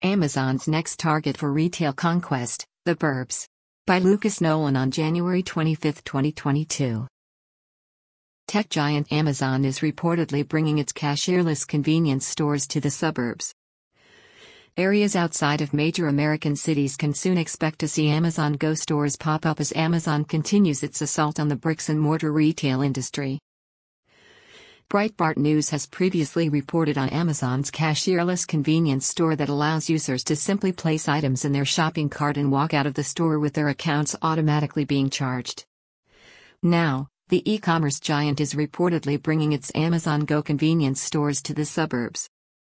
Amazon's next target for retail conquest, the burbs. By Lucas Nolan on January 25, 2022. Tech giant Amazon is reportedly bringing its cashierless convenience stores to the suburbs. Areas outside of major American cities can soon expect to see Amazon Go stores pop up as Amazon continues its assault on the bricks-and-mortar retail industry. Breitbart News has previously reported on Amazon's cashierless convenience store that allows users to simply place items in their shopping cart and walk out of the store with their accounts automatically being charged. Now, the e-commerce giant is reportedly bringing its Amazon Go convenience stores to the suburbs.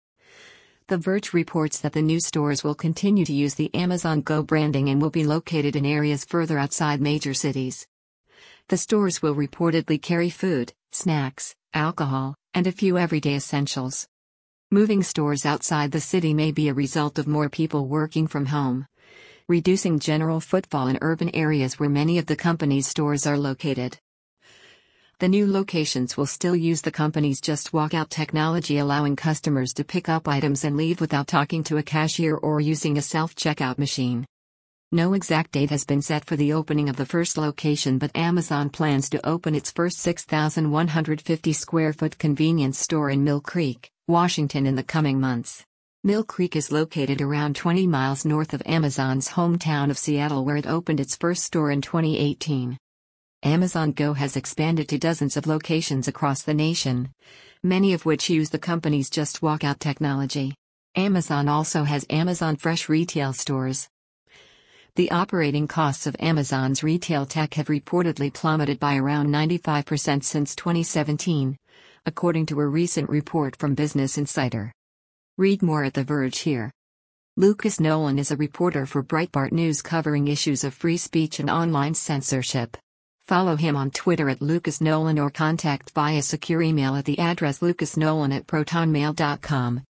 The Verge reports that the new stores will continue to use the Amazon Go branding and will be located in areas further outside major cities. The stores will reportedly carry food, snacks, alcohol, and a few everyday essentials. Moving stores outside the city may be a result of more people working from home, reducing general footfall in urban areas where many of the company's stores are located. The new locations will still use the company's Just Walkout technology, allowing customers to pick up items and leave without talking to a cashier or using a self-checkout machine. No exact date has been set for the opening of the first location, but Amazon plans to open its first 6,150 square foot convenience store in Mill Creek, Washington in the coming months. Mill Creek is located around 20 miles north of Amazon's hometown of Seattle, where it opened its first store in 2018. Amazon Go has expanded to dozens of locations across the nation, many of which use the company's Just Walkout technology. Amazon also has Amazon Fresh retail stores. The operating costs of Amazon's retail tech have reportedly plummeted by around 95% since 2017, according to a recent report from Business Insider. Read more at The Verge here. Lucas Nolan is a reporter for Breitbart News covering issues of free speech and online censorship. Follow him on Twitter at Lucas Nolan or contact via secure email at the address lucasnolan@protonmail.com.